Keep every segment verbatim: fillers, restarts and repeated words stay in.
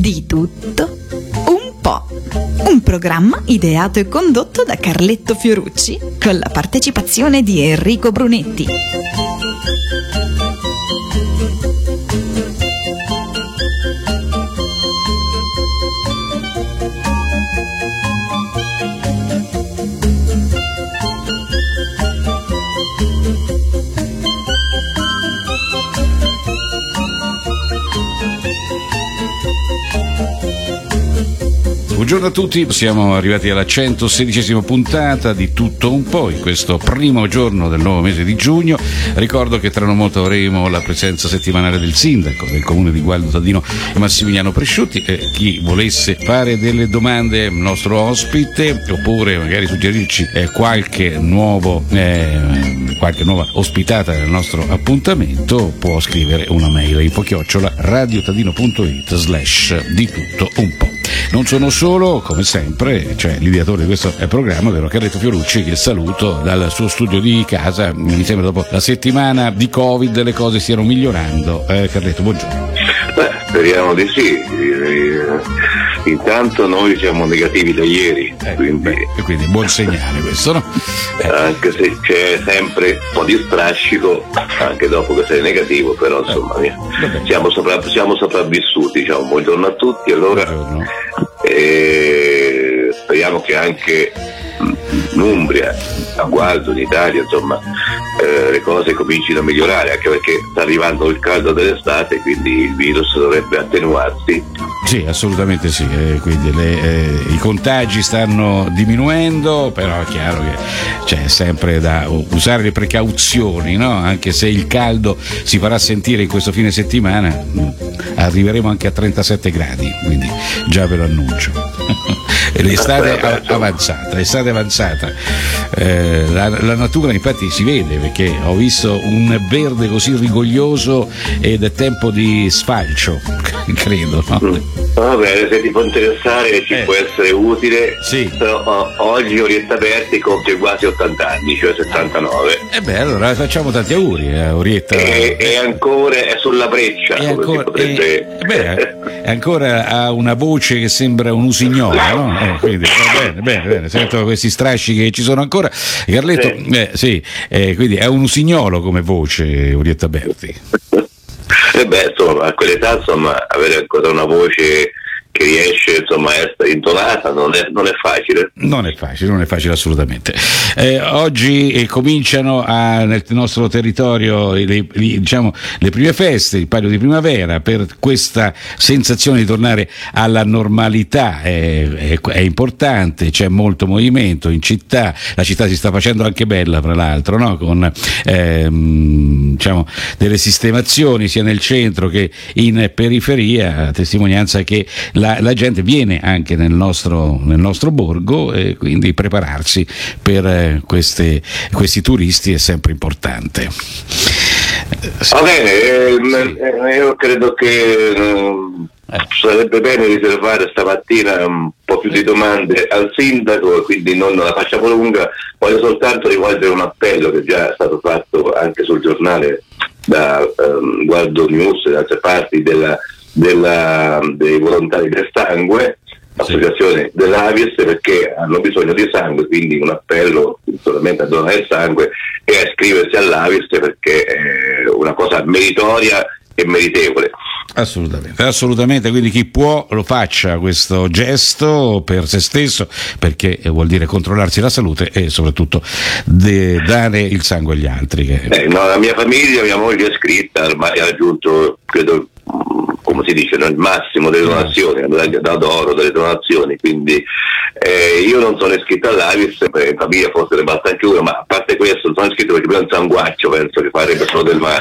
Di tutto un po'. Un programma ideato e condotto da Carletto Fiorucci con la partecipazione di Enrico Brunetti. Buongiorno a tutti, siamo arrivati alla centosedicesima puntata di Tutto un po' in questo primo giorno del nuovo mese di giugno. Ricordo che tra non molto avremo la presenza settimanale del sindaco del comune di Gualdo Tadino, Massimiliano Presciutti. Eh, chi volesse fare delle domande al nostro ospite oppure magari suggerirci eh, qualche nuovo eh, qualche nuova ospitata del nostro appuntamento può scrivere una mail a info chiocciola radiotadino.it slash di tutto un po'. Non sono solo, come sempre, c'è l'ideatore di questo programma, ovvero Carletto Fiorucci, che saluto dal suo studio di casa. Mi sembra dopo la settimana di Covid le cose stiano migliorando. Eh, Carletto, buongiorno. Beh, speriamo di sì. Intanto noi siamo negativi da ieri, eh, quindi... Beh, quindi buon segnale questo, no? Eh. Anche se c'è sempre un po' di strascico, anche dopo che sei negativo, però insomma eh. siamo, sopra, siamo sopravvissuti. Diciamo, buongiorno a tutti. Allora, buongiorno. E speriamo che anche in Umbria, a Gualdo, in Italia, insomma, eh, le cose comincino a migliorare, anche perché sta arrivando il caldo dell'estate, quindi il virus dovrebbe attenuarsi. Sì, assolutamente sì, eh, quindi le, eh, i contagi stanno diminuendo, però è chiaro che c'è sempre da usare le precauzioni, no? Anche se il caldo si farà sentire in questo fine settimana, arriveremo anche a trentasette gradi, quindi già ve lo annuncio. L'estate è avanzata, l'estate avanzata. Eh, la, la natura infatti si vede, perché ho visto un verde così rigoglioso ed è tempo di sfalcio, credo, no? Va bene, se ti può interessare ci eh. può essere utile, sì. Però oh, oggi Orietta Berti compie quasi ottanta anni, cioè settantanove. E eh beh, allora facciamo tanti auguri a eh, Orietta. E, e ancora è sulla breccia, e come ancora, si potrebbe... e, beh, ancora ha una voce che sembra un usignola, no? Eh, quindi, va bene, bene, bene, sento questi strascichi che ci sono ancora. Carletto, sì, eh, sì eh, quindi è un usignolo come voce Orietta Berti. E beh, insomma, a quell'età, insomma, avere ancora una voce che riesce, insomma, a essere intonata non è, non è facile. Non è facile, non è facile assolutamente. Eh, oggi eh, cominciano a, nel nostro territorio le, le, diciamo, le prime feste, il Palio di Primavera, per questa sensazione di tornare alla normalità. È, è, è importante, c'è molto movimento in città, la città si sta facendo anche bella, fra l'altro, no? Con ehm, diciamo, delle sistemazioni sia nel centro che in periferia, a testimonianza che la La, la gente viene anche nel nostro, nel nostro borgo, e quindi prepararsi per eh, queste, questi turisti è sempre importante. Va bene, eh, sì. Io credo che eh, sarebbe bene riservare stamattina un po' più di domande al sindaco, quindi non la facciamo lunga. Voglio soltanto rivolgere un appello che già è stato fatto anche sul giornale da um, Gualdo News e da altre parti della Della, dei volontari del sangue, l'associazione sì. dell'Avis, perché hanno bisogno di sangue, quindi un appello solamente a donare il sangue e a iscriversi all'Avis, perché è una cosa meritoria e meritevole. Assolutamente, assolutamente, quindi chi può lo faccia questo gesto per se stesso, perché vuol dire controllarsi la salute e soprattutto de- dare il sangue agli altri. Che... Eh, no, la mia famiglia, mia moglie è iscritta, ormai ha raggiunto, credo, come si dice, il massimo delle donazioni, la medaglia d'oro delle donazioni, quindi eh, io non sono iscritto all'Avis, in famiglia forse ne basta anche uno, ma a parte questo non sono iscritto perché prima un sanguaccio penso che farebbe solo del male.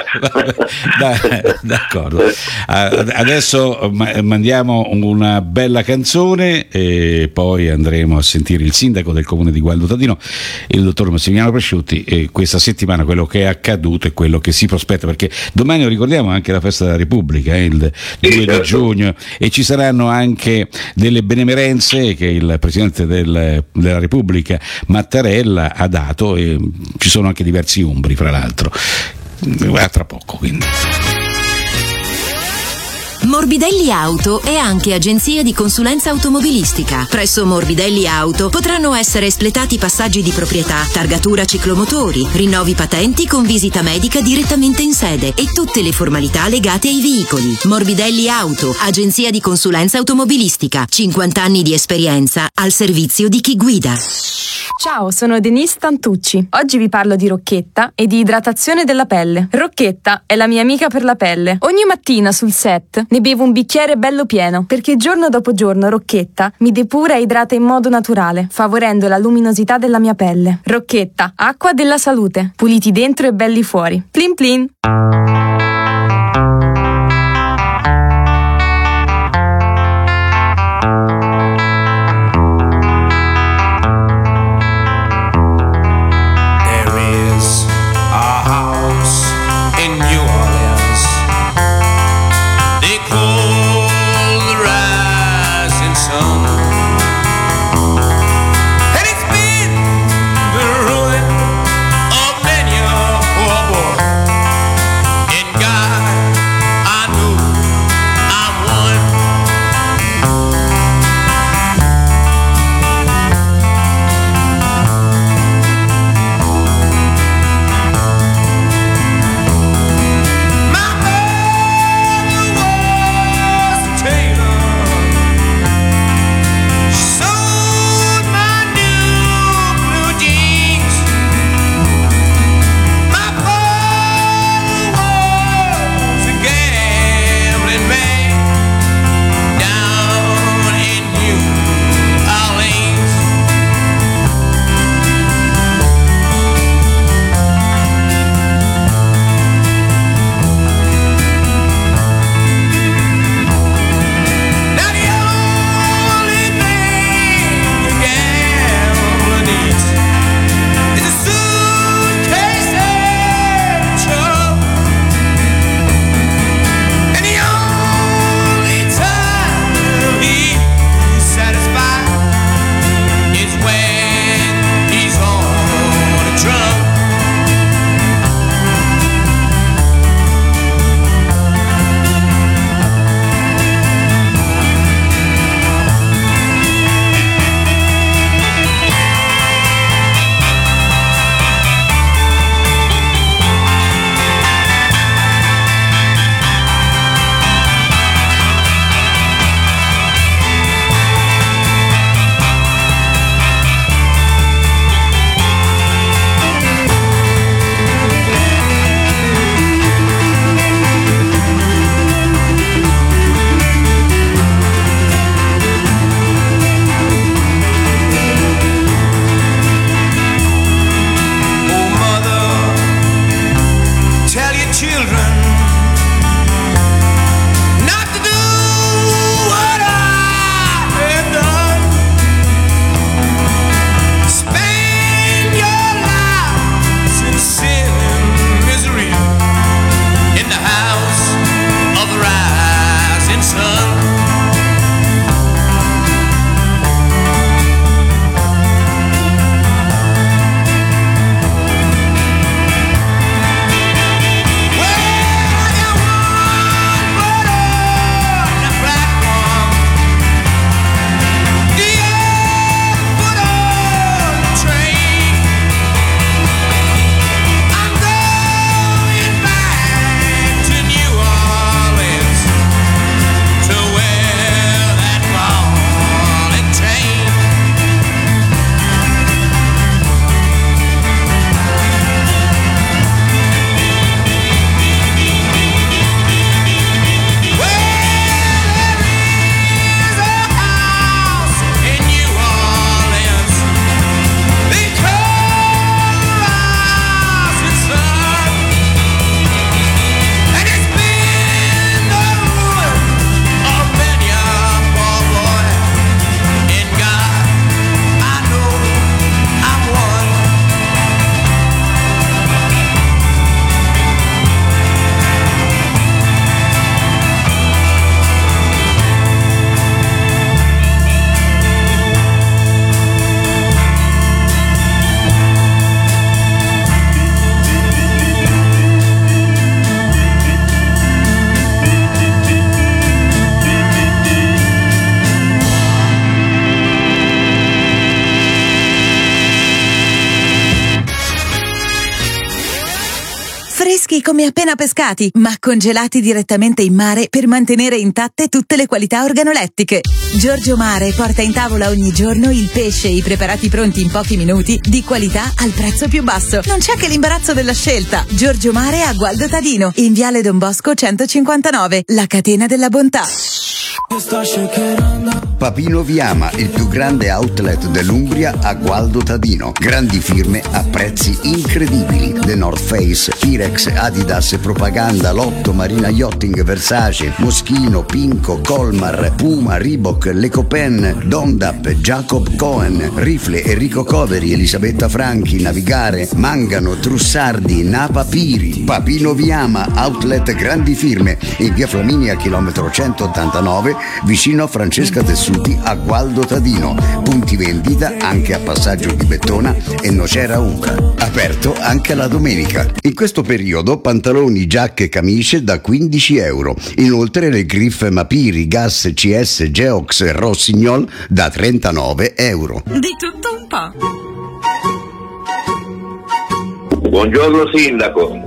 da, d'accordo, adesso mandiamo una bella canzone e poi andremo a sentire il sindaco del comune di Gualdo Tadino, il dottor Massimiliano Presciutti, e questa settimana quello che è accaduto e quello che si prospetta, perché domani lo ricordiamo anche la festa della Repubblica, eh, il due sì, certo. di giugno, e ci saranno anche delle benemerenze che il Presidente del, della Repubblica Mattarella ha dato, e ci sono anche diversi umbri fra l'altro, a tra poco quindi. Morbidelli Auto è anche agenzia di consulenza automobilistica. Presso Morbidelli Auto potranno essere espletati passaggi di proprietà, targatura ciclomotori, rinnovi patenti con visita medica direttamente in sede e tutte le formalità legate ai veicoli. Morbidelli Auto, agenzia di consulenza automobilistica. cinquanta anni di esperienza al servizio di chi guida. Ciao, sono Denise Tantucci. Oggi vi parlo di Rocchetta e di idratazione della pelle. Rocchetta è la mia amica per la pelle. Ogni mattina sul set ne bevo un bicchiere bello pieno, perché giorno dopo giorno Rocchetta mi depura e idrata in modo naturale, favorendo la luminosità della mia pelle. Rocchetta, acqua della salute, puliti dentro e belli fuori. Plin plin! freschi come appena pescati, ma congelati direttamente in mare per mantenere intatte tutte le qualità organolettiche. Giorgio Mare porta in tavola ogni giorno il pesce e i preparati pronti in pochi minuti, di qualità al prezzo più basso. Non c'è che l'imbarazzo della scelta. Giorgio Mare a Gualdo Tadino, in Viale Don Bosco centocinquantanove, la catena della bontà. Papino Viama, il più grande outlet dell'Umbria a Gualdo Tadino. Grandi firme a prezzi incredibili. The North Face, T-Rex, Adidas, Propaganda, Lotto, Marina Yachting, Versace, Moschino, Pinco, Colmar, Puma, Reebok, Le Copen, Dondap, Jacob Cohen, Rifle, Enrico Coveri, Elisabetta Franchi, Navigare, Mangano, Trussardi, Napa Piri. Papino Viama, outlet grandi firme in via Flaminia, chilometro centottantanove, vicino a Francesca Tessuti a Gualdo Tadino. Punti vendita anche a Passaggio di Bettona e Nocera Umbra. Aperto anche la domenica. In questo periodo pantaloni, giacche e camicie da quindici euro. Inoltre le griffe Mapiri, Gas, C S, Geox e Rossignol da trentanove euro. Di tutto un po'. Buongiorno sindaco.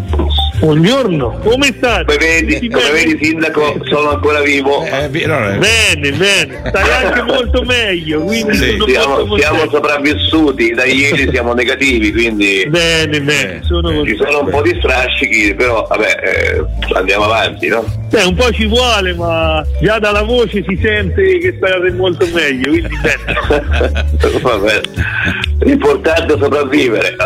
Buongiorno, come state? Come vedi, come vedi sindaco, sono ancora vivo. Eh, no, bene, bene, stai anche molto meglio, quindi sì, sono siamo, molto siamo sopravvissuti, da ieri siamo negativi, quindi bene, bene, sono ci sono un po' di strascichi, però vabbè, eh, andiamo avanti, no? Eh, un po' ci vuole, ma già dalla voce si sente che state molto meglio, quindi bene. Vabbè. L'importante è sopravvivere.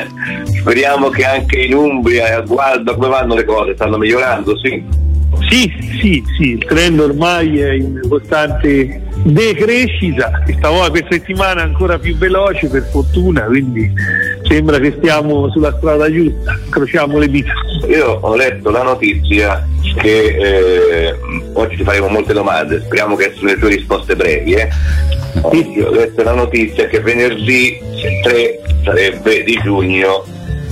Speriamo che anche in Umbria e a Gualdo, come vanno le cose? Stanno migliorando, sì? Sì, sì, sì, il trend ormai è in costante decrescita, stavolta questa settimana ancora più veloce per fortuna, quindi sembra che stiamo sulla strada giusta, incrociamo le dita. Io ho letto la notizia che eh, oggi ti faremo molte domande, speriamo che siano le tue risposte brevi. Eh? Oggi ho letto la notizia che venerdì tre sarebbe di giugno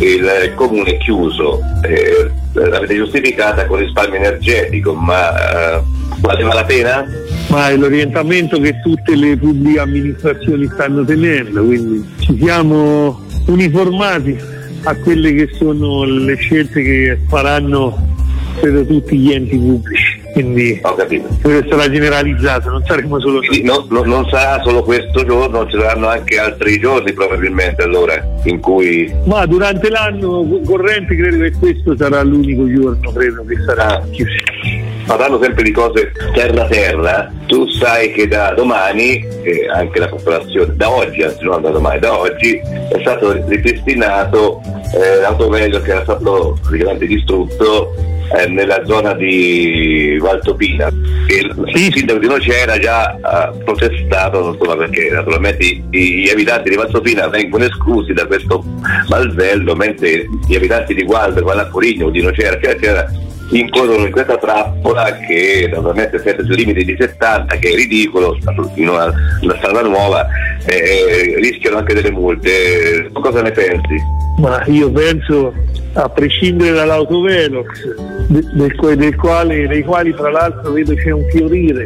il comune chiuso, eh, l'avete giustificata con risparmio energetico, ma eh, valeva la pena? Ma è l'orientamento che tutte le pubbliche amministrazioni stanno tenendo, quindi ci siamo uniformati a quelle che sono le scelte che faranno credo tutti gli enti pubblici, quindi ho capito. Questo sarà generalizzato, non saremo solo noi. No, no, non sarà solo questo giorno, ci saranno anche altri giorni probabilmente allora in cui... Ma durante l'anno corrente credo che questo sarà l'unico giorno, credo che sarà ah. chiuso. Parlando sempre di cose terra terra, tu sai che da domani, eh, anche la popolazione, da oggi, anzi non da domani, da oggi è stato ripristinato eh, l'autovelox che era stato praticamente distrutto eh, nella zona di Valtopina. Il sì. sindaco di Nocera già ha protestato, non so perché, naturalmente i, gli abitanti di Valtopina vengono esclusi da questo balzello, mentre gli abitanti di Gualdo, Gualaccorigno, di Nocera, eccetera, eccetera, incorrono in questa trappola che naturalmente sempre sui limiti di settanta, che è ridicolo, in una, una strada nuova, eh, rischiano anche delle multe. Cosa ne pensi? Ma io penso, a prescindere dall'autovelox, del, del quale, dei quali tra l'altro vedo c'è un fiorire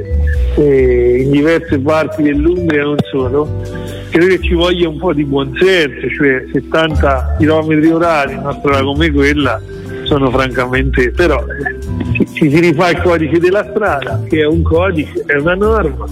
eh, in diverse parti dell'Umbria, non solo, credo che ci voglia un po' di buonsenso, cioè settanta chilometri orari in una strada come quella sono francamente, però ci, ci si rifà il codice della strada, che è un codice, è una norma.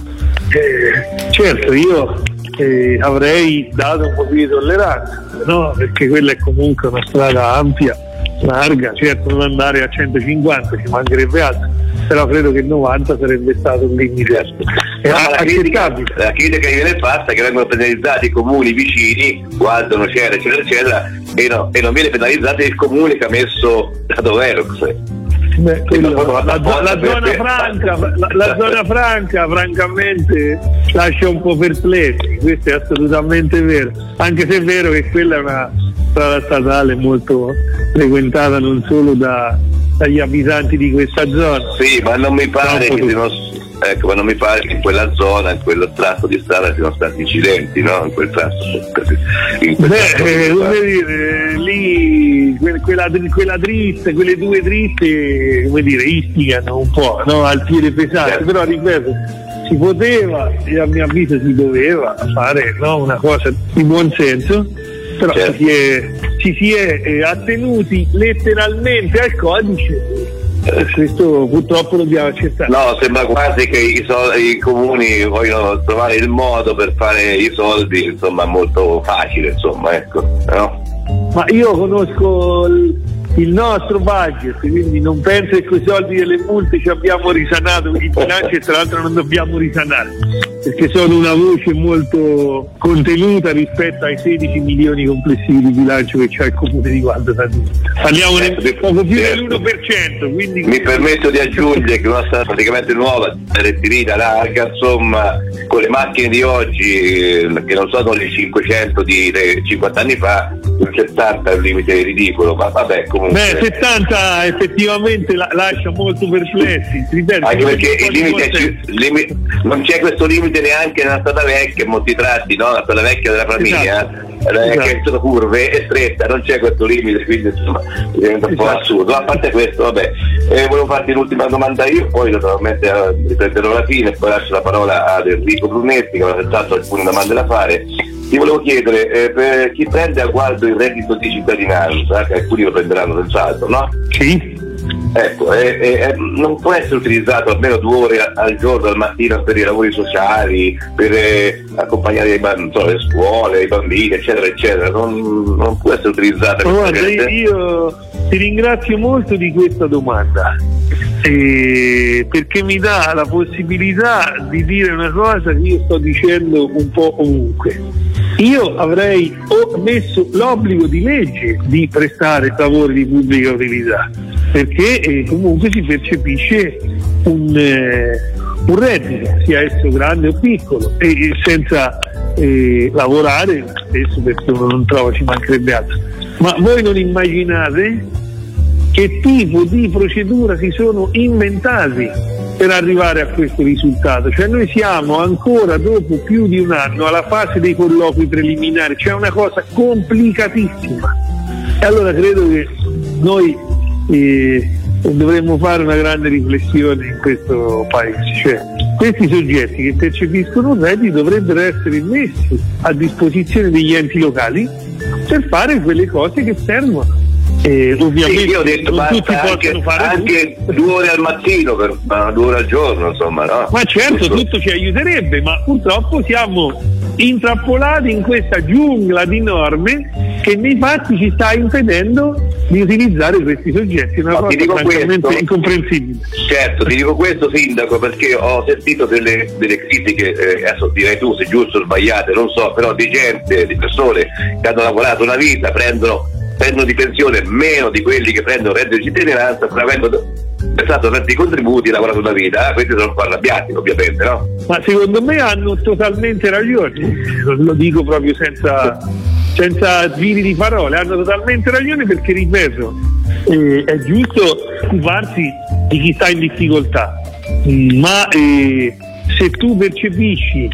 Eh, certo, io eh, avrei dato un po' di tolleranza, no? Perché quella è comunque una strada ampia, larga, certo non andare a centocinquanta, ci mancherebbe altro, però credo che novanta sarebbe stato un limite eh, la, critica, la critica che viene fatta è che vengono penalizzati i comuni vicini, Gualdo, Nocera, eccetera, eccetera, e, no, e non viene penalizzato il comune che ha messo l'autovelox. Beh, quello, la, la, la, zona franca, la, la zona franca francamente lascia un po' perplessi, questo è assolutamente vero, anche se è vero che quella è una strada statale molto frequentata non solo da, dagli abitanti di questa zona. Sì, ma non mi pare che siano, ecco, ma non mi pare che in quella zona, in quel tratto di strada siano stati incidenti, no? In quel tratto. In quel Beh, tratto eh, come dire, lì quella, quella dritta, quelle due dritte, come dire, istigano un po', no? Al piede pesante, certo. Però ripeto, si poteva e a mio avviso si doveva fare, no? Una cosa di buon senso, però certo. si, è, ci si è eh, attenuti letteralmente al codice. Questo purtroppo dobbiamo accettare. No, sembra quasi che i, sol- i comuni vogliono trovare il modo per fare i soldi, insomma, molto facile, insomma, ecco, no? Ma io conosco il, il nostro budget, quindi non penso che con i soldi delle multe ci abbiamo risanato il bilancio e tra l'altro non dobbiamo risanare, perché sono una voce molto contenuta rispetto ai sedici milioni complessivi di bilancio che c'ha il comune di Gualdo Tadino. Parliamo di poco più dell'uno per cento, quindi mi permetto di aggiungere che una strada praticamente nuova, rettirita larga, insomma, con le macchine di oggi che non sono le cinquecento di cinquanta anni fa, il settanta è un limite ridicolo, ma vabbè, comunque. Beh, settanta effettivamente la, lascia molto perplessi, ripeto, anche perché il limite è, limite, non c'è questo limite neanche nella strada vecchia, in molti tratti, no? La strada vecchia della famiglia, esatto. eh, che sono curve e stretta, non c'è questo limite, quindi insomma diventa un po' esatto. assurdo. A parte questo, vabbè, eh, volevo farti l'ultima domanda io, poi naturalmente eh, riprenderò la fine e poi lascio la parola ad Enrico Brunetti che aveva senz'altro alcune domande da fare. Ti volevo chiedere, eh, per chi prende a Gualdo il reddito di cittadinanza, che alcuni lo prenderanno senz'altro, no? Sì. Ecco, eh, eh, non può essere utilizzato almeno due ore al giorno, al mattino, per i lavori sociali, per eh, accompagnare i, non so, le scuole, i bambini, eccetera, eccetera. Non, non può essere utilizzato. Guarda, io ti ringrazio molto di questa domanda, eh, perché mi dà la possibilità di dire una cosa che io sto dicendo un po' ovunque. Io avrei messo l'obbligo di legge di prestare lavori di pubblica utilità, perché eh, comunque si percepisce un, eh, un reddito, sia esso grande o piccolo, e, e senza eh, lavorare spesso perché uno non trova, ci mancherebbe altro. Ma voi non immaginate che tipo di procedura si sono inventati per arrivare a questo risultato. Cioè noi siamo ancora dopo più di un anno alla fase dei colloqui preliminari, c'è una cosa complicatissima, e allora credo che noi eh, dovremmo fare una grande riflessione in questo paese. Cioè questi soggetti che percepiscono un reddito dovrebbero essere messi a disposizione degli enti locali per fare quelle cose che servono. Eh, ovviamente sì, io ho detto non tutti anche, possono fare anche due ore al mattino, per, ma due ore al giorno, insomma, no? Ma certo, tutto. tutto ci aiuterebbe, ma purtroppo siamo intrappolati in questa giungla di norme che nei fatti ci sta impedendo di utilizzare questi soggetti. Una no, cosa francamente incomprensibile. Certo, ti dico questo, sindaco, perché ho sentito delle, delle critiche, eh, adesso direi tu se giusto o sbagliate, non so, però di gente, di persone che hanno lavorato una vita, prendono prendono di pensione meno di quelli che prendono reddito di cittadinanza, pur avendo pensato tanti contributi e lavorato una vita. Ah, questi sono un po' arrabbiati, ovviamente, no? Ma secondo me hanno totalmente ragione, lo dico proprio senza, senza giri di parole, hanno totalmente ragione, perché ripeto, eh, è giusto occuparsi di chi sta in difficoltà, ma eh, se tu percepisci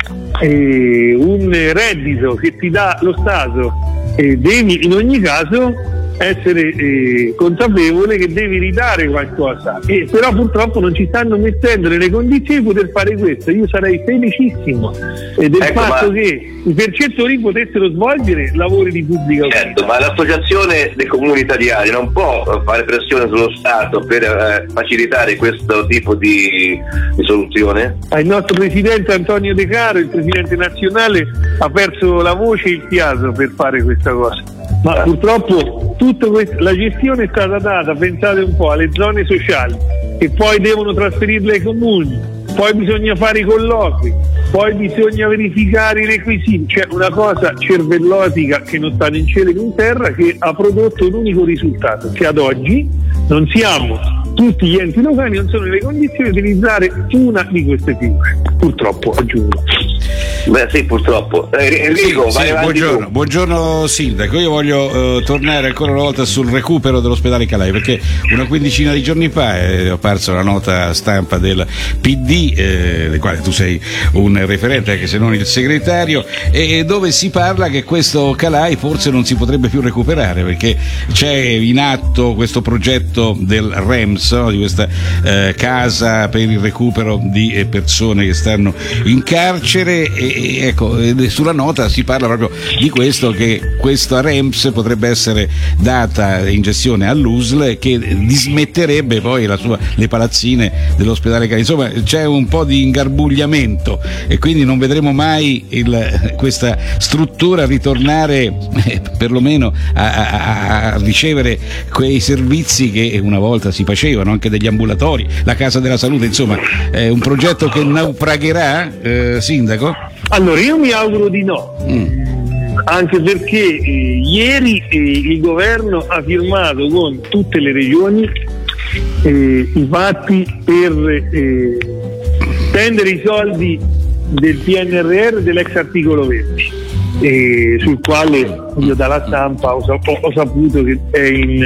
eh, un reddito che ti dà lo Stato, Eh, devi in ogni caso essere eh, consapevole che devi ridare qualcosa, e però purtroppo non ci stanno mettendo nelle condizioni di poter fare questo. Io sarei felicissimo eh, del ecco, fatto ma... che i percettori potessero svolgere lavori di pubblica utilità. Certo, ma l'associazione dei comuni italiani non può fare pressione sullo Stato per eh, facilitare questo tipo di, di soluzione? Il nostro presidente Antonio De Caro, il presidente nazionale, ha perso la voce e il fiato per fare questa cosa. Ma purtroppo tutta questa, la gestione è stata data, pensate un po', alle zone sociali, che poi devono trasferirle ai comuni, poi bisogna fare i colloqui, poi bisogna verificare i requisiti. C'è una cosa cervellotica che non sta né in cielo né in terra, che ha prodotto un unico risultato, che ad oggi non siamo, tutti gli enti locali non sono nelle condizioni di utilizzare una di queste figure, purtroppo, aggiungo. Beh sì, purtroppo. Eh, Enrico, sì, vai sì, buongiorno, buongiorno sindaco, io voglio uh, tornare ancora una volta sul recupero dell'ospedale Calai, perché una quindicina di giorni fa è apparsa la nota stampa del P D, eh, del quale tu sei un referente anche se non il segretario, e dove si parla che questo Calai forse non si potrebbe più recuperare, perché c'è in atto questo progetto del R E M S, no? Di questa eh, casa per il recupero di eh, persone che stanno in carcere, e e, ecco, sulla nota si parla proprio di questo, che questa REMS potrebbe essere data in gestione all'U S L, che dismetterebbe poi la sua, le palazzine dell'ospedale Cani. Insomma, c'è un po' di ingarbugliamento e quindi non vedremo mai il, questa struttura ritornare eh, perlomeno a, a, a ricevere quei servizi che una volta si facevano, anche degli ambulatori, la casa della salute. Insomma, è un progetto che naufragherà, eh, sindaco? Allora, io mi auguro di no. Mm. Anche perché eh, ieri eh, il governo ha firmato con tutte le regioni eh, i patti per eh, spendere i soldi del P N R R e dell'ex articolo venti, eh, sul quale io dalla stampa ho, ho, ho saputo che è in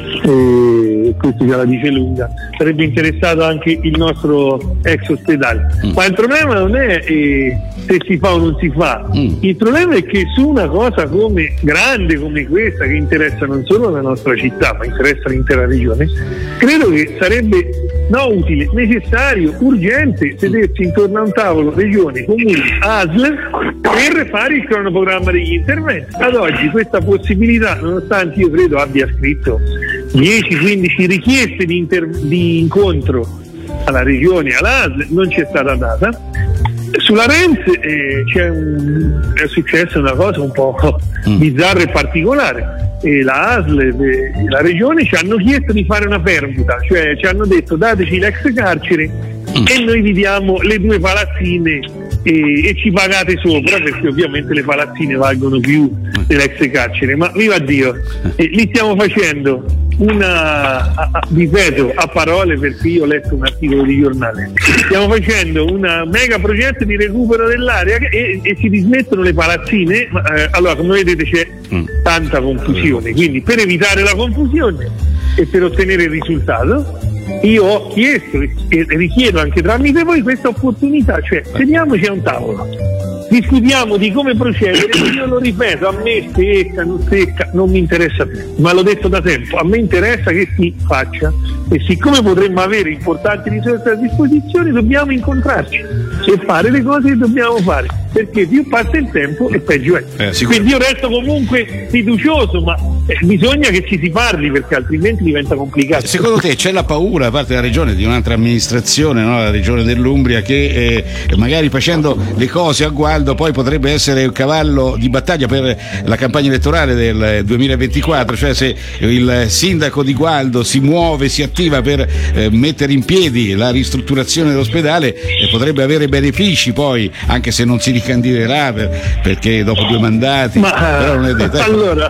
eh, questo già la dice lunga, sarebbe interessato anche il nostro ex ospedale. Mm. Ma il problema non è eh, se si fa o non si fa, mm. il problema è che su una cosa come grande come questa, che interessa non solo la nostra città ma interessa l'intera regione, credo che sarebbe no utile, necessario, urgente sedersi intorno a un tavolo regioni, comuni, A S L per fare il cronoprogramma degli interventi. Ad oggi questa possibilità, nonostante io credo abbia scritto dieci quindici richieste di, inter- di incontro alla regione e all'A S L, non c'è stata data. Sulla REMS eh, c'è un, è successa una cosa un po' mm. bizzarra e particolare. E la A S L e la regione ci hanno chiesto di fare una permuta, cioè ci hanno detto dateci l'ex carcere mm. e noi vi diamo le due palazzine e, e ci pagate sopra, perché ovviamente le palazzine valgono più dell'ex carcere. Ma viva Dio, eh, li stiamo facendo una, a, a, ripeto a parole perché io ho letto un articolo di giornale, stiamo facendo un mega progetto di recupero dell'area e, e si dismettono le palazzine. Eh, allora, come vedete c'è mm. tanta confusione, quindi per evitare la confusione e per ottenere il risultato io ho chiesto e richiedo anche tramite voi questa opportunità, cioè sediamoci a un tavolo, discutiamo di come procedere. Io lo ripeto, a me secca, non secca, non mi interessa più, ma l'ho detto da tempo, a me interessa che si faccia, e siccome potremmo avere importanti risorse a disposizione dobbiamo incontrarci e fare le cose che dobbiamo fare, perché più passa il tempo e peggio è. Eh, quindi io resto comunque fiducioso, ma eh, bisogna che ci si parli, perché altrimenti diventa complicato. Secondo te c'è la paura da parte della regione, di un'altra amministrazione, no? La regione dell'Umbria, che eh, magari facendo le cose a Gualdo poi potrebbe essere un cavallo di battaglia per la campagna elettorale del duemilaventiquattro, cioè se il sindaco di Gualdo si muove, si attiva per eh, mettere in piedi la ristrutturazione dell'ospedale, eh, potrebbe avere benefici poi, anche se non si ricandiderà per, perché dopo due mandati. Ma però non è detto. Allora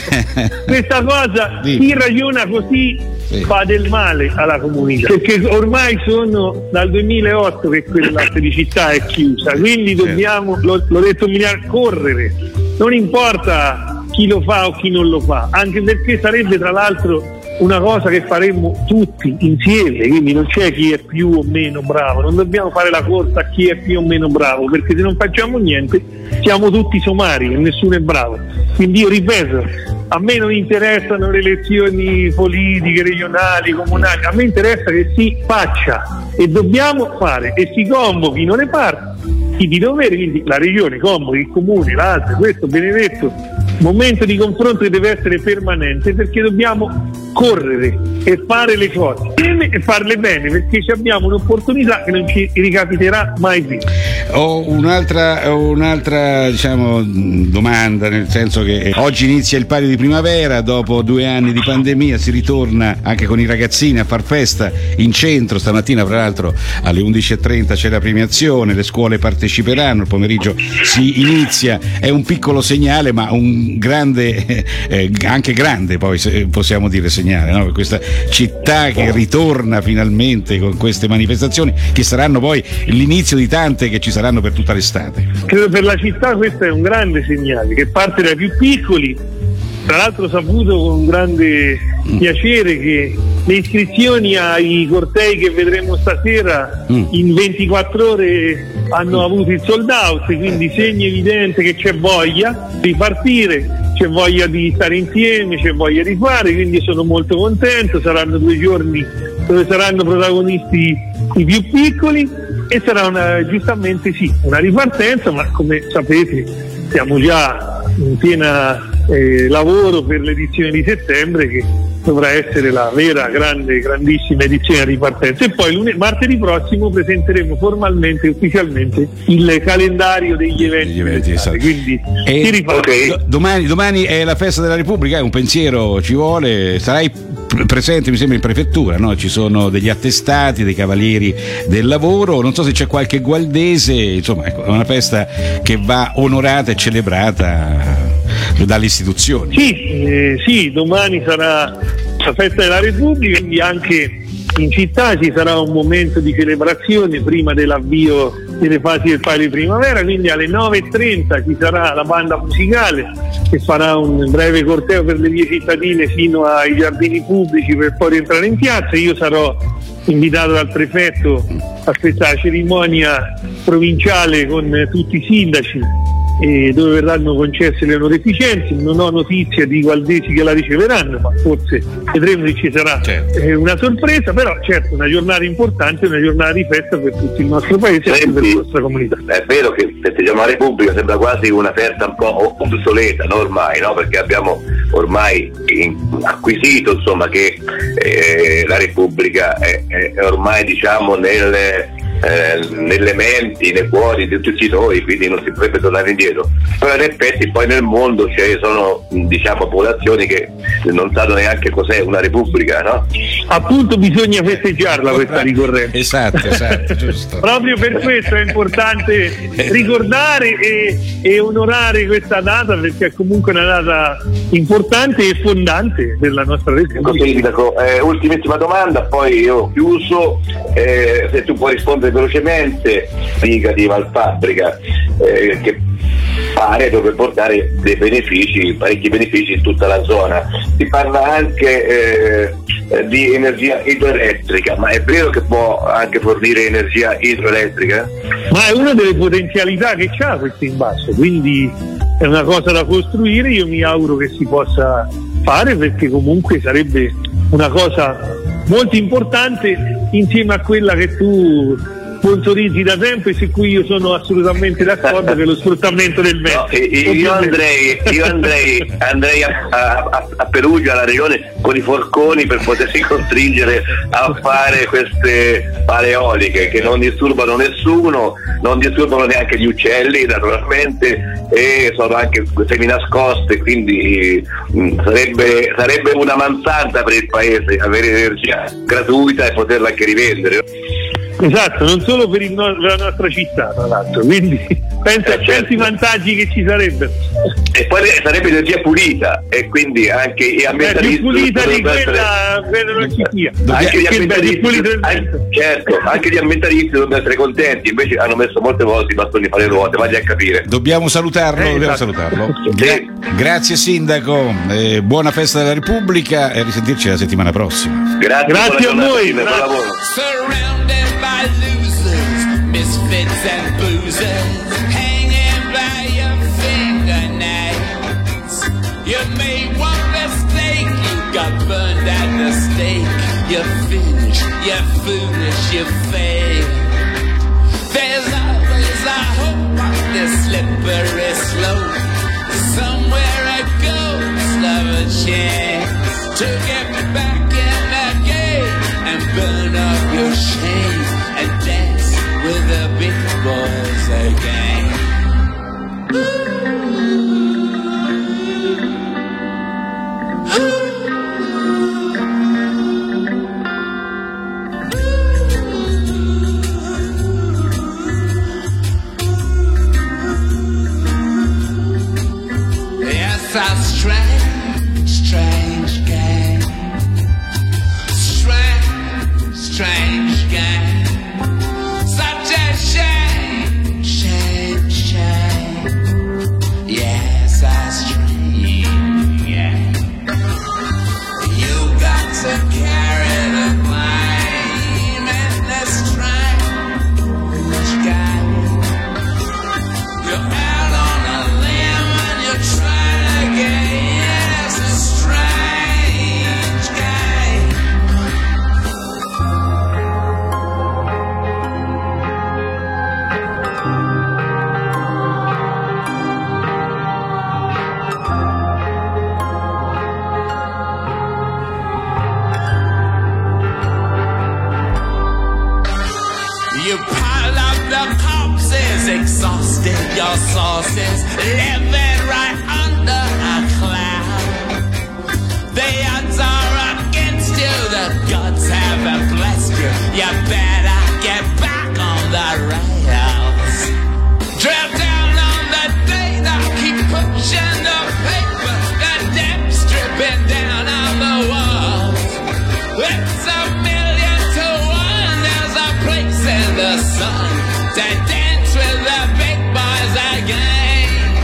questa cosa, sì. Chi ragiona così sì. fa del male alla comunità, perché ormai sono dal duemilaotto che quella felicità è chiusa, quindi dobbiamo, l'ho, l'ho detto miliardi, correre, non importa chi lo fa o chi non lo fa, anche perché sarebbe tra l'altro una cosa che faremmo tutti insieme, quindi non c'è chi è più o meno bravo, non dobbiamo fare la corsa a chi è più o meno bravo, perché se non facciamo niente siamo tutti somari e nessuno è bravo. Quindi io ripeto, a me non interessano le elezioni politiche, regionali, comunali, a me interessa che si faccia e dobbiamo fare, e si convochino le parti, chi di dovere, quindi la regione convochi il comune, l'altro, questo benedetto momento di confronto che deve essere permanente, perché dobbiamo correre e fare le cose insieme e farle bene, perché abbiamo un'opportunità che non ci ricapiterà mai più. Ho un'altra, un'altra diciamo domanda, nel senso che oggi inizia il Palio di Primavera, dopo due anni di pandemia si ritorna anche con i ragazzini a far festa in centro. Stamattina fra l'altro alle undici e trenta c'è la premiazione, le scuole parteciperanno, il pomeriggio si inizia, è un piccolo segnale ma un grande, eh, anche grande poi possiamo dire segnale, no? Per questa città che ritorna finalmente con queste manifestazioni che saranno poi l'inizio di tante che ci saranno per tutta l'estate. Credo per la città questo è un grande segnale che parte dai più piccoli. Tra l'altro ho saputo con grande mm. piacere che le iscrizioni ai cortei che vedremo stasera mm. in ventiquattro ore hanno mm. avuto il sold out, quindi segno evidente che c'è voglia di partire, c'è voglia di stare insieme, c'è voglia di fare, quindi sono molto contento. Saranno due giorni dove saranno protagonisti i più piccoli, e sarà una, giustamente sì, una ripartenza, ma come sapete siamo già in piena eh, lavoro per l'edizione di settembre, che dovrà essere la vera, grande, grandissima edizione di ripartenza. E poi lune- martedì prossimo presenteremo formalmente, ufficialmente, il calendario degli eventi. Gli eventi, esatto. Quindi e si riparte. do- domani, domani è la festa della Repubblica, un pensiero ci vuole, sarai p- presente mi sembra in prefettura, no? Ci sono degli attestati dei cavalieri del lavoro, non so se c'è qualche gualdese, insomma ecco, è una festa che va onorata e celebrata dalle istituzioni. Sì, eh, sì, domani sarà la festa della Repubblica, quindi anche in città ci sarà un momento di celebrazione prima dell'avvio delle fasi del Palio di Primavera, quindi alle nove e trenta ci sarà la banda musicale che farà un breve corteo per le vie cittadine fino ai giardini pubblici per poi rientrare in piazza. Io sarò invitato dal prefetto a questa cerimonia provinciale con tutti i sindaci, e dove verranno concesse le onorificenze. Non ho notizia di gualdesi che la riceveranno, ma forse vedremo se ci sarà certo. eh, una sorpresa, però certo una giornata importante, una giornata di festa per tutto il nostro paese e per la nostra comunità. È vero che festeggiamo la Repubblica, sembra quasi una festa un po' obsoleta, no, ormai, no? Perché abbiamo ormai acquisito, insomma, che eh, la Repubblica è, è ormai, diciamo, nelle Eh, nelle menti, nei cuori di tutti noi, quindi non si potrebbe tornare indietro. Però in effetti poi nel mondo ci sono, diciamo, popolazioni che non sanno neanche cos'è una repubblica, no? Appunto bisogna festeggiarla questa ricorrenza. Esatto, esatto, giusto. Proprio per questo è importante ricordare e, e onorare questa data, perché è comunque una data importante e fondante per la nostra repubblica. Sindaco, eh, ultimissima domanda, poi io chiuso, eh, se tu puoi rispondere velocemente, dica di Valfabbrica, eh, che pare dovrebbe portare dei benefici, parecchi benefici in tutta la zona. Si parla anche eh, di energia idroelettrica, ma è vero che può anche fornire energia idroelettrica? Ma è una delle potenzialità che ha questo imbasso, quindi è una cosa da costruire. Io mi auguro che si possa fare, perché comunque sarebbe una cosa molto importante insieme a quella che tu sponsorizzi da tempo e su cui io sono assolutamente d'accordo, che è lo sfruttamento del vento. No, io andrei, io andrei, andrei a, a, a Perugia, alla regione, con i forconi per potersi costringere a fare queste pale eoliche che non disturbano nessuno, non disturbano neanche gli uccelli naturalmente, e sono anche seminascoste, quindi mh, sarebbe, sarebbe una mansarda per il paese avere energia gratuita e poterla anche rivendere. Esatto, non solo per, il no- per la nostra città, tra l'altro, quindi pensa a certi vantaggi che ci sarebbero. E poi sarebbe energia pulita, e quindi anche gli ambientalisti, è più pulita di quella, quella non ci sia. Anche gli ambientalisti, anche, certo, anche gli ambientalisti dovrebbero essere contenti, invece hanno messo molte volte i bastoni fra le ruote, vai a capire. Dobbiamo salutarlo, Eh, dobbiamo esatto. salutarlo. Gra- grazie Sindaco, eh, buona festa della Repubblica e risentirci la settimana prossima. Grazie, Grazie a voi, buon grazie. lavoro. Surrounded by losers, misfits and boozers, hanging by your fingernails. You made one mistake, you got burned at the stake. You're finished, you're foolish, you fail. There's always a hope on this slippery slope. Somewhere a ghost of a chance to get back in the game and burn up your shame and dance with the big boys again. Yes, a strange, strange game. Strange, strange game. Such a shame, shame, shame. You pile up the corpses, exhausted your sources, living right under a cloud. The odds are against you, the gods haven't blessed you. You better get back on the rails. Drive down on the data, keep pushing the paper, the depth stripping down on the walls. It's a million to one, there's a place in the sun to dance with the big boys again.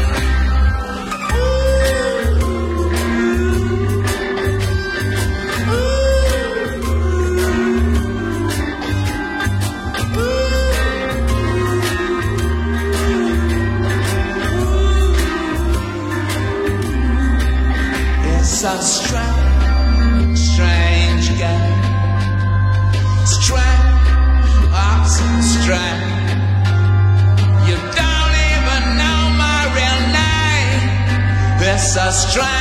It's a strange, strange game. Strange, oh, so strange. You don't even know my real name. It's a strange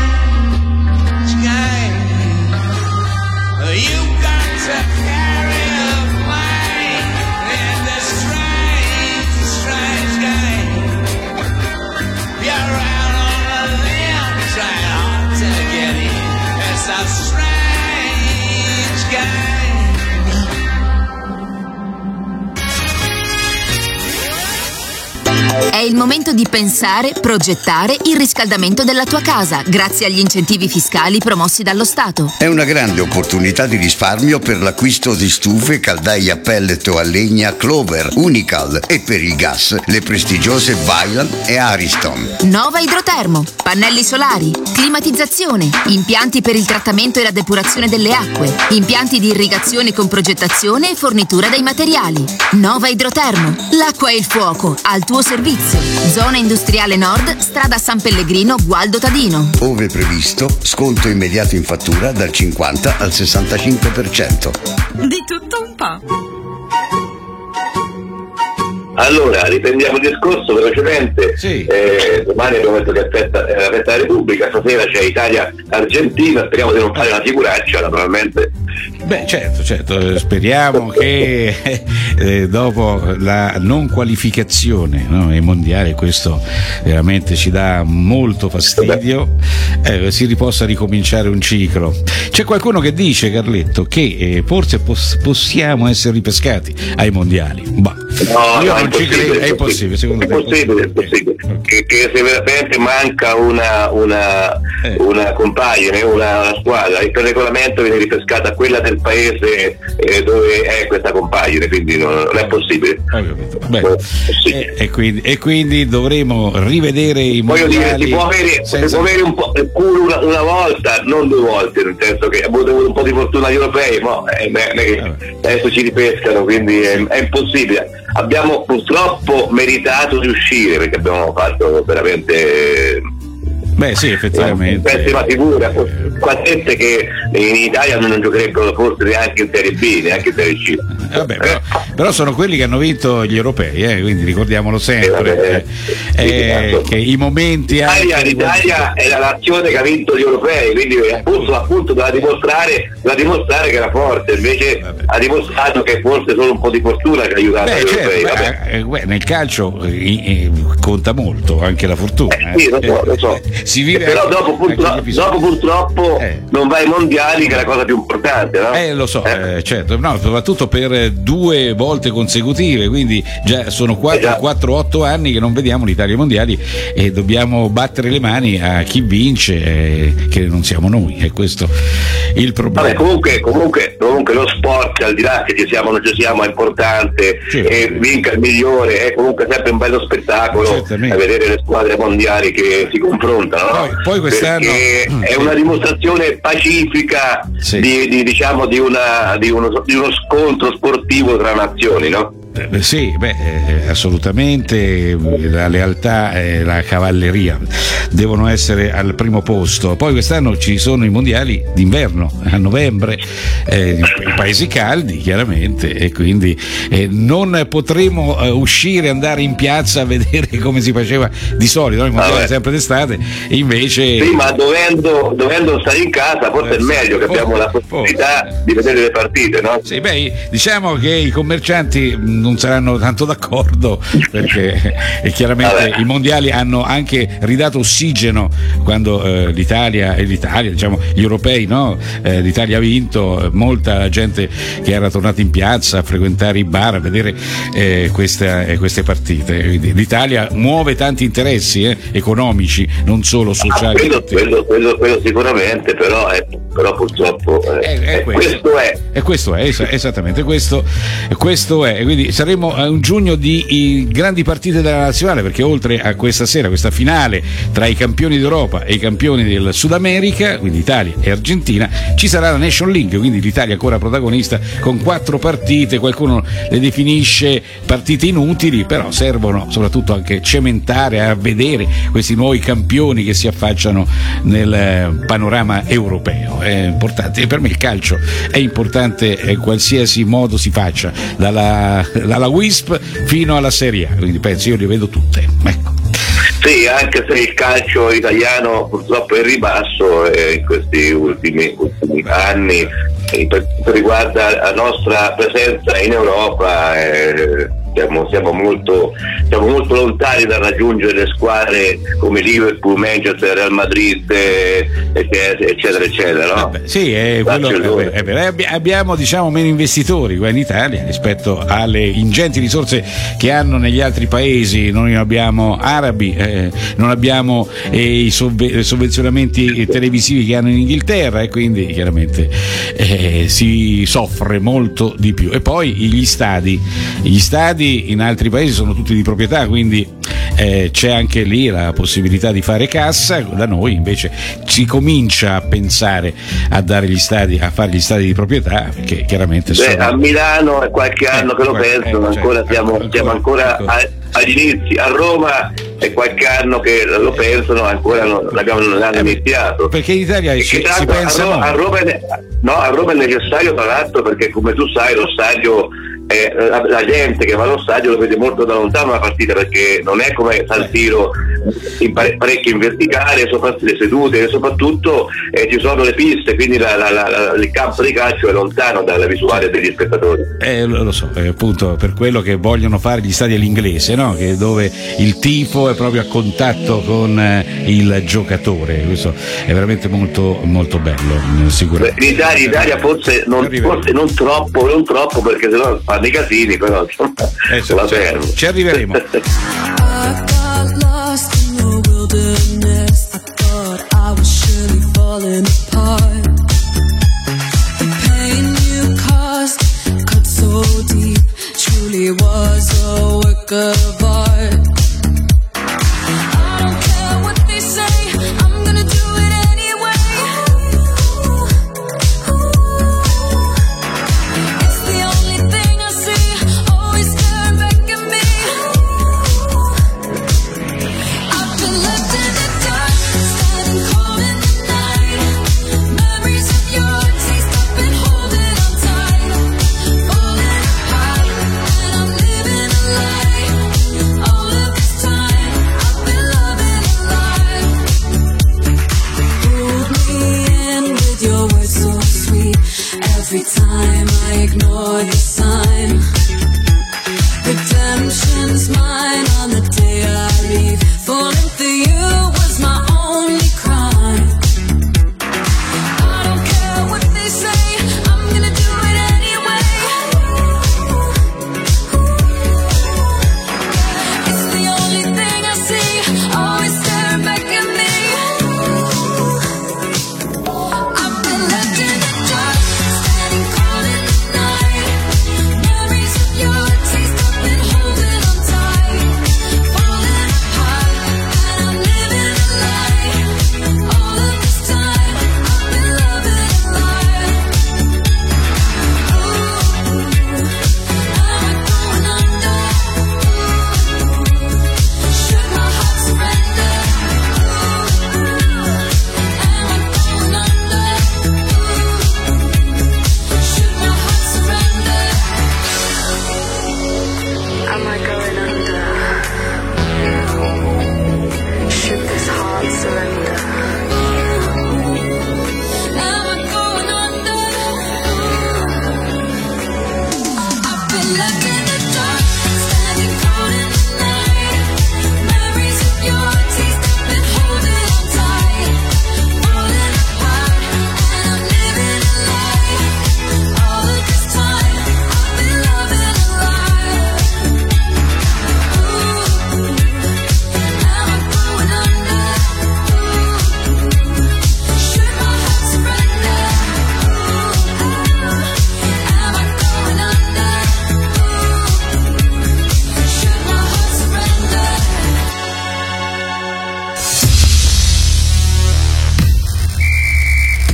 game. You got to carry a flame in this strange, strange game. You're out on a limb trying hard to get in. It's a strange game. È il momento di pensare, progettare il riscaldamento della tua casa grazie agli incentivi fiscali promossi dallo Stato. È una grande opportunità di risparmio per l'acquisto di stufe, caldaie a pellet o a legna Clover, Unical e per il gas le prestigiose Vaillant e Ariston. Nova Idrotermo, pannelli solari, climatizzazione, impianti per il trattamento e la depurazione delle acque, impianti di irrigazione con progettazione e fornitura dei materiali. Nova Idrotermo, l'acqua e il fuoco al tuo servizio. Zona industriale nord, strada San Pellegrino, Gualdo Tadino. Ove previsto, sconto immediato in fattura dal cinquanta al sessantacinque per cento. Di tutto un po'. Allora, riprendiamo il discorso velocemente. Sì. Eh, domani abbiamo detto che aspetta eh, la festa della Repubblica, stasera c'è Italia-Argentina, speriamo di non fare una figuraccia, naturalmente. Beh, certo, certo, speriamo che eh, dopo la non qualificazione, no, ai mondiali, questo veramente ci dà molto fastidio, eh, si possa ricominciare un ciclo. C'è qualcuno che dice, Carletto, che eh, forse poss- possiamo essere ripescati ai mondiali. Bah. No, Io no, non ci credo, è impossibile, secondo è te? Possibile, è possibile, Okay. che, che se veramente manca una, una, Eh. una compagine, una, una squadra, il regolamento viene ripescata quella del paese eh, dove è questa compagine, quindi non, non è possibile. Ho capito. Beh, Non è possibile. e, e, quindi, e quindi dovremo rivedere i Voglio dire, mondiali. si può avere, senza- si può avere un po' il culo una, una volta, non due volte, nel senso che abbiamo avuto un po' di fortuna agli europei, ma eh, beh, eh, adesso ci ripescano, quindi è, è impossibile. Abbiamo purtroppo meritato di uscire perché abbiamo fatto veramente Beh, sì, effettivamente. pessima figura, qua gente che in Italia non giocherebbero forse neanche in Serie B, neanche in Serie C. Eh, Vabbè, però, però sono quelli che hanno vinto gli europei, eh, quindi ricordiamolo sempre, Eh, eh, sì, eh, esatto. che i momenti L'Italia, anche- l'Italia è la nazione che ha vinto gli europei, quindi appunto, appunto doveva dimostrare, doveva dimostrare che era forte, invece Vabbè. ha dimostrato che forse solo un po' di fortuna che ha aiutato Beh, gli certo, europei. beh, vabbè. eh, beh, nel calcio eh, eh, conta molto anche la fortuna. Eh, sì, lo so, lo so. Eh, si vive E però anche- dopo, anche purtro- gli episodi. dopo purtroppo Eh. non va ai mondiali, che è la cosa più importante, no? Eh, lo so, Eh. eh, certo, no, soprattutto per eh, due volte consecutive, quindi già sono Eh, già. quattro otto anni che non vediamo l'Italia ai mondiali e dobbiamo battere le mani a chi vince, eh, che non siamo noi, è questo il problema. Vabbè, comunque, comunque, comunque lo sport, al di là che ci siamo o non ci siamo, è importante, Sì. e vinca il migliore, è comunque sempre un bello spettacolo Certamente. a vedere le squadre mondiali che si confrontano, no? Poi- poi quest'anno- Perché Mm, è sì. una dimostrazione pacifica Sì. di, di, diciamo, di, una, di, uno, di uno scontro sportivo tra nazioni, no? Eh, sì, beh, eh, assolutamente la lealtà e la cavalleria devono essere al primo posto. Poi quest'anno ci sono i mondiali d'inverno a novembre, eh, i paesi caldi chiaramente, e quindi eh, non potremo eh, uscire, andare in piazza a vedere come si faceva di solito, no? I mondiali sempre d'estate, e invece sì, ma dovendo, dovendo stare in casa forse eh, è meglio che abbiamo la possibilità oh, di vedere le partite, no? Sì, beh, diciamo che i commercianti non saranno tanto d'accordo, perché eh, chiaramente Vabbè. i mondiali hanno anche ridato ossigeno quando eh, l'Italia e l'Italia, diciamo gli europei, no? Eh, l'Italia ha vinto, molta gente che era tornata in piazza a frequentare i bar, a vedere eh, questa, eh, queste partite. Quindi l'Italia muove tanti interessi eh, economici, non solo sociali. Ah, quello, quello, quello, quello sicuramente, però, è, però purtroppo eh, è, è questo. questo è. E questo è, es- esattamente questo, questo è. Quindi saremo a un giugno di i grandi partite della nazionale, perché oltre a questa sera, questa finale tra i campioni d'Europa e i campioni del Sud America, quindi Italia e Argentina, ci sarà la Nation League, quindi l'Italia ancora protagonista con quattro partite. Qualcuno le definisce partite inutili, però servono soprattutto anche cementare, a vedere questi nuovi campioni che si affacciano nel panorama europeo. È importante, e per me il calcio è importante in qualsiasi modo si faccia, dalla, dalla W I S P fino alla Serie A, quindi penso, io le vedo tutte, ecco. Sì, anche se il calcio italiano purtroppo è in ribasso eh, in questi ultimi, ultimi anni, eh, per quanto riguarda la nostra presenza in Europa, eh, siamo, siamo, molto, siamo molto lontani da raggiungere le squadre come Liverpool, Manchester, Real Madrid, eh, eccetera eccetera, no? Vabbè, sì, è quello, è, è vero. Abbiamo, diciamo, meno investitori qua in Italia rispetto alle ingenti risorse che hanno negli altri paesi. Noi abbiamo arabi, eh, non abbiamo eh, i sovve- sovvenzionamenti televisivi che hanno in Inghilterra, e quindi chiaramente eh, si soffre molto di più. E poi gli stadi gli stadi in altri paesi sono tutti di proprietà, quindi eh, c'è anche lì la possibilità di fare cassa. Da noi invece si comincia a pensare a dare gli stadi, a fare gli stadi di proprietà, perché chiaramente Beh, sono... a Milano è qualche anno eh, che lo qualche, pensano, eh, ancora certo, siamo, ancora, siamo ancora, ancora. A, agli inizi. A Roma è qualche anno che lo pensano, ancora non l'abbiamo non hanno eh, iniziato, perché in Italia si, si pensa a Roma, a, Roma è, no, a Roma è necessario, tra l'altro, perché come tu sai lo stadio eh, la, la gente che va allo stadio lo vede molto da lontano la partita, perché non è come San Siro in pare, parecchio in verticale, soprattutto le sedute, e soprattutto eh, ci sono le piste, quindi la, la, la, il campo di calcio è lontano dalla visuale degli spettatori. Eh, lo, lo so, è appunto per quello che vogliono fare gli stadi all'inglese, no? Che dove il tifo è proprio a contatto con eh, il giocatore. Questo è veramente molto molto bello, sicuramente. In Italia, in Italia forse, non, forse non troppo, non troppo, perché sennò fanno i casini, però insomma, eh, so, certo. Ci arriveremo. Every time I ignore the sign, redemption's mine on the day I leave. Falling for you was my only crime. I don't care what they say, I'm gonna do it anyway. It's the only thing I see, always staring back at me. I've been left in the dark, calling the night. Memories of your taste, I've been holding on tight.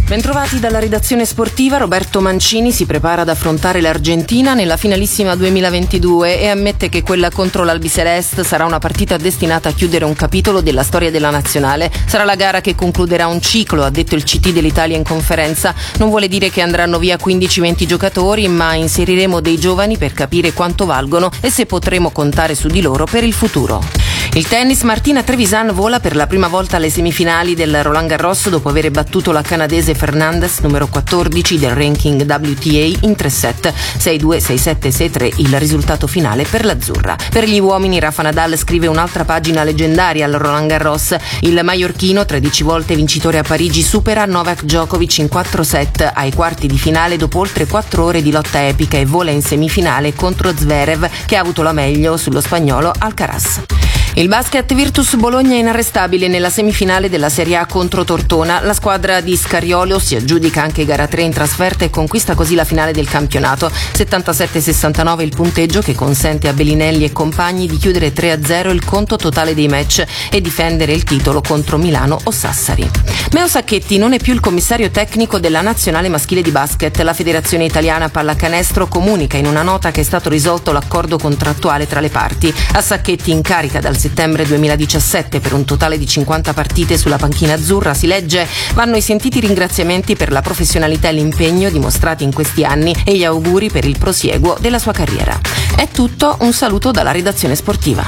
Bentrovati dalla redazione sportiva. Roberto Mancini si prepara ad affrontare l'Argentina nella finalissima duemilaventidue e ammette che quella contro l'Albiceleste sarà una partita destinata a chiudere un capitolo della storia della nazionale. Sarà la gara che concluderà un ciclo, ha detto il C T dell'Italia in conferenza. Non vuole dire che andranno via quindici venti giocatori, ma inseriremo dei giovani per capire quanto valgono e se potremo contare su di loro per il futuro. Il tennis, Martina Trevisan vola per la prima volta alle semifinali del Roland Garros dopo aver battuto la canadese Fernandez, numero quattordici del ranking W T A, in tre set, sei due, sei sette, sei tre, il risultato finale per l'azzurra. Per gli uomini, Rafa Nadal scrive un'altra pagina leggendaria al Roland Garros. Il maiorchino, tredici volte vincitore a Parigi, supera Novak Djokovic in quattro set ai quarti di finale dopo oltre quattro ore di lotta epica e vola in semifinale contro Zverev, che ha avuto la meglio sullo spagnolo Alcaraz. Il basket, Virtus Bologna inarrestabile nella semifinale della Serie A contro Tortona. La squadra di Scariolo si aggiudica anche gara tre in trasferta e conquista così la finale del campionato. settantasette sessantanove il punteggio che consente a Bellinelli e compagni di chiudere tre a zero il conto totale dei match e difendere il titolo contro Milano o Sassari. Meo Sacchetti non è più il commissario tecnico della nazionale maschile di basket. La Federazione Italiana Pallacanestro comunica in una nota che è stato risolto l'accordo contrattuale tra le parti. A Sacchetti, in carica dal settembre duemiladiciassette per un totale di cinquanta partite sulla panchina azzurra, si legge: vanno i sentiti ringraziamenti per la professionalità e l'impegno dimostrati in questi anni e gli auguri per il prosieguo della sua carriera. È tutto, un saluto dalla redazione sportiva.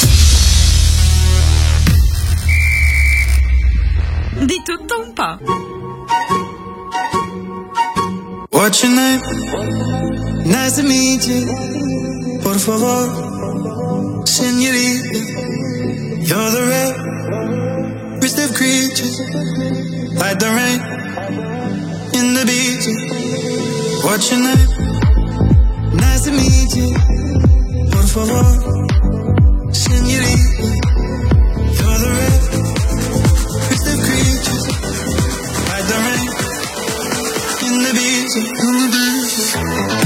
Di tutto un po'. What's your name? Nice to meet you. Por favor, señorita. You're the rarest of creatures, like the rain in the beach. What's your name? Nice to meet you. Por favor, señorita. You're the rarest of creatures, like the rain in the beach. In the beach.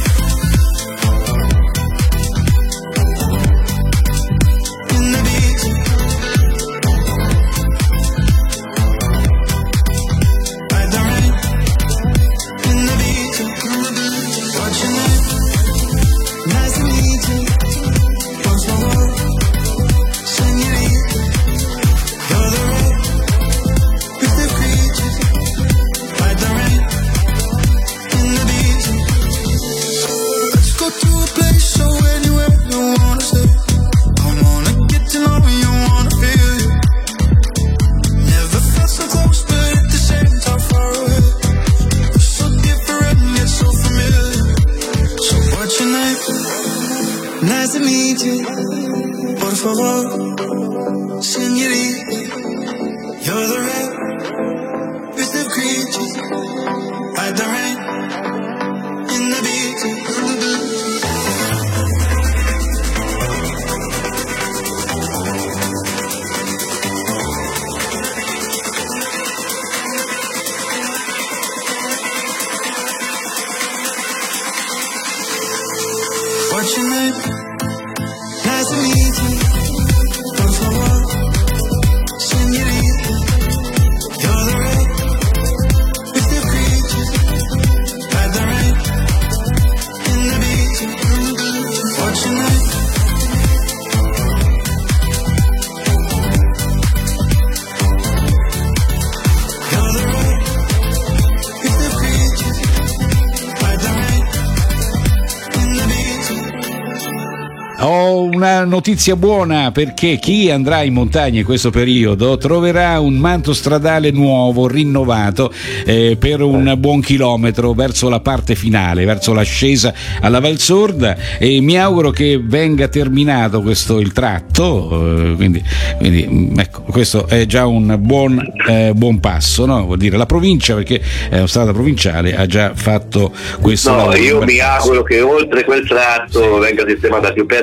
Notizia buona, perché chi andrà in montagna in questo periodo troverà un manto stradale nuovo, rinnovato eh, per un buon chilometro verso la parte finale, verso l'ascesa alla Valsorda, e mi auguro che venga terminato questo il tratto, eh, quindi, quindi ecco, questo è già un buon, eh, buon passo, no? Vuol dire la provincia, perché è una strada provinciale, ha già fatto questo no, lavoro. Io mi auguro che oltre quel tratto sì. venga sistemata più pezzi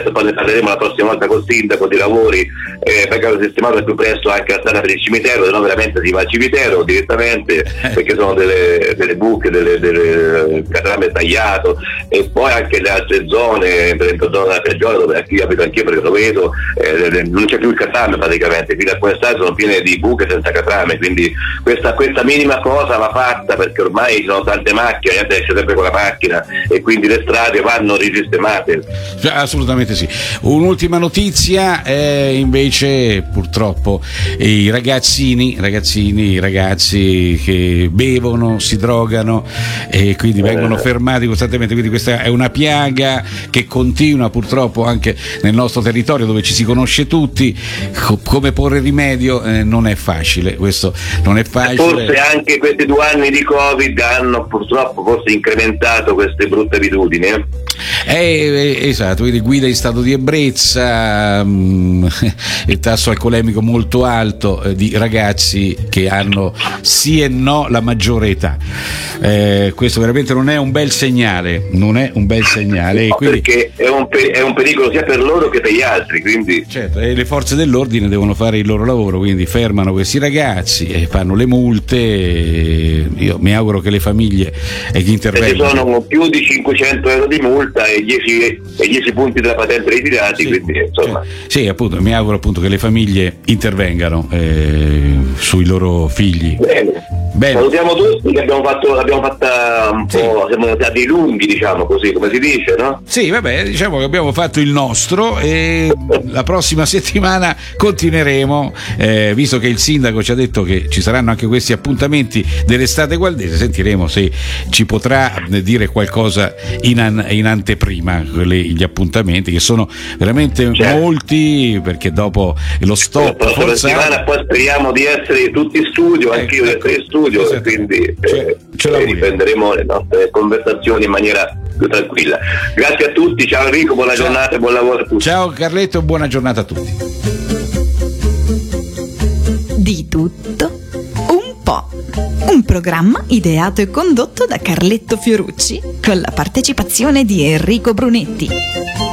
adesso poi ne parleremo la prossima volta col sindaco, di lavori, eh, vengano sistemati al più presto anche la strada per il cimitero, se no veramente si va al cimitero direttamente, perché sono delle, delle buche, delle, delle catrame tagliato, e poi anche le altre zone, per esempio zona della Piaggiola, dove anche io abito anch'io perché lo vedo, eh, non c'è più il catrame praticamente, quindi alcune strade sono piene di buche senza catrame, quindi questa, questa minima cosa va fatta, perché ormai ci sono tante macchine, la gente esce sempre con la macchina e quindi le strade vanno risistemate. Assolutamente sì. Un'ultima notizia è invece purtroppo i ragazzini, ragazzini, ragazzi che bevono, si drogano e quindi vengono fermati costantemente, quindi questa è una piaga che continua purtroppo anche nel nostro territorio dove ci si conosce tutti. Come porre rimedio eh, non è facile, questo non è facile. Forse anche questi due anni di Covid hanno purtroppo forse incrementato queste brutte abitudini. Eh? Eh, esatto, quindi guida in stato di ebbrezza, mh, il tasso alcolemico molto alto eh, di ragazzi che hanno sì e no la maggiore età. Eh, questo veramente non è un bel segnale, non è un bel segnale. No, quindi, perché è un, per, è un pericolo sia per loro che per gli altri. Quindi. Certo, e le forze dell'ordine devono fare il loro lavoro, quindi fermano questi ragazzi e fanno le multe. E io mi auguro che le famiglie e gli interventi. Ci sono più di cinquecento euro di multa e dieci, e dieci punti della patente ritirati, sì, quindi insomma. Sì, appunto, mi auguro appunto che le famiglie intervengano eh, sui loro figli. Bene. Bene. Salutiamo tutti, che abbiamo fatto, l'abbiamo fatta un sì. po', siamo stati lunghi, diciamo così, come si dice, no? Sì, vabbè, diciamo che abbiamo fatto il nostro e la prossima settimana continueremo, eh, visto che il sindaco ci ha detto che ci saranno anche questi appuntamenti dell'estate gualdese, sentiremo se ci potrà dire qualcosa in, an- in anteprima, quelli, gli appuntamenti che sono veramente certo. molti, perché dopo lo stop la prossima settimana poi speriamo di essere tutti in studio, eh, anch'io ecco. in studio, esatto. quindi eh, eh, riprenderemo le nostre conversazioni in maniera più tranquilla. Grazie a tutti, ciao Enrico, buona ciao. giornata e buon lavoro a tutti. Ciao Carletto, buona giornata a tutti. Di tutto un po', un programma ideato e condotto da Carletto Fiorucci con la partecipazione di Enrico Brunetti.